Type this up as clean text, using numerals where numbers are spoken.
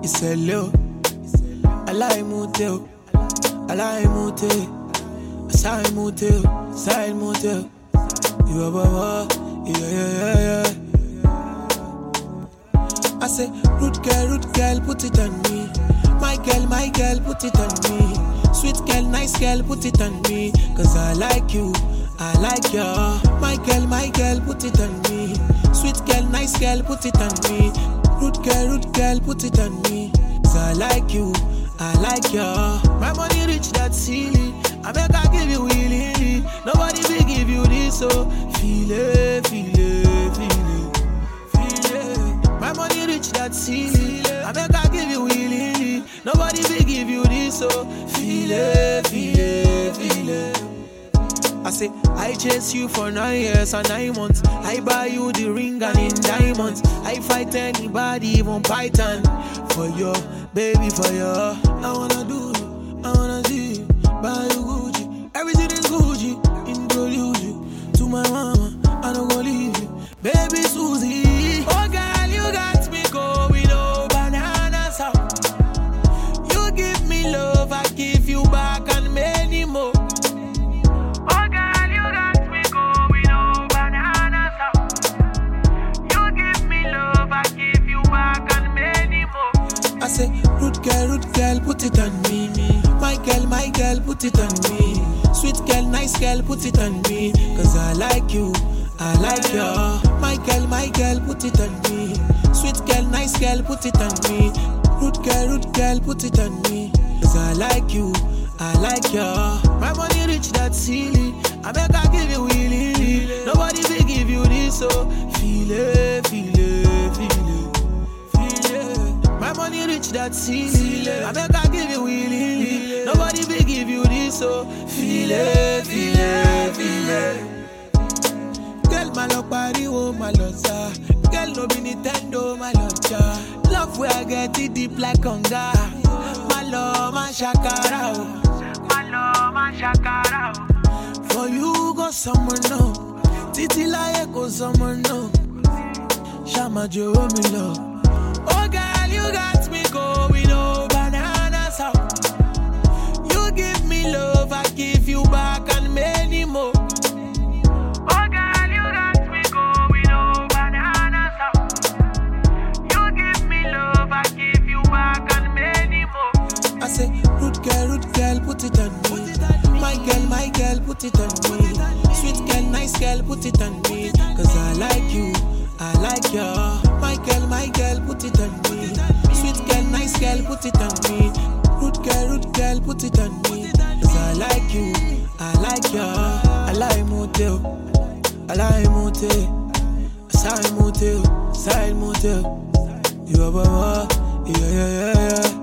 It's a low. I like motel. I like motel. Side motel. Side motel. You are baba. Yeah. I say, root girl, put it on me. My girl, put it on me. Sweet girl, nice girl, put it on me. Cause I like you, I like you. My girl, put it on me. Sweet girl, nice girl, put it on me. Root girl, put it on me. Cause I like you, I like you. My money rich, that silly. I make I give you willingly. Nobody will give you this, so feel it. My money rich, that silly. I make I give you willingly. Nobody will give you this, so feel it. I say, I chase you for 9 years and 9 months. I buy you the ring and in diamonds. I fight anybody, even Python. For you, baby, for you. I wanna do you, I wanna see you. Buy you Gucci, everything is Gucci. Introduce you to my mama, I don't go leave you. Baby Susie, oh girl, you got me going over bananas out. You give me love, I give you back and many more. Oh girl, you got me going over bananas out. You give me love, I give you back and many more. I say, root girl, put it on me. My girl, put it on me. Sweet girl, nice girl, put it on me. Cause I like you, I like you. My girl, put it on me. Sweet girl, nice girl, put it on me. Root girl, put it on me. Cause I like you, I like you. My money rich, that silly. I make I give you willingly. Nobody will give you this, so feel it. My money rich, that silly. I make I give you willingly. Nobody will give you this, so feel it. Girl, my love party, oh my love, sir. Girl, no be Nintendo, my love, cha. Love where I get it deep like conga. My love, my shakara, oh. My love, my shakara, oh. For you, go someone know. Titi like go someone know. Shama Joe, me love. Oh, girl, you got me going over bananas out. You give me love, I give you back and many more. Oh, girl, you got me going over bananas out. You give me love, I give you back and many more. I say, root girl, put it on me. My girl, put it on me. Sweet girl, nice girl, put it on me. Cause I like you, I like you. My girl, put it on me. Sweet girl, nice girl, put it on me. Root girl, put it on me. Cause I like you, I like you. I like motel, I like motel. Side motel. You are baba, yeah.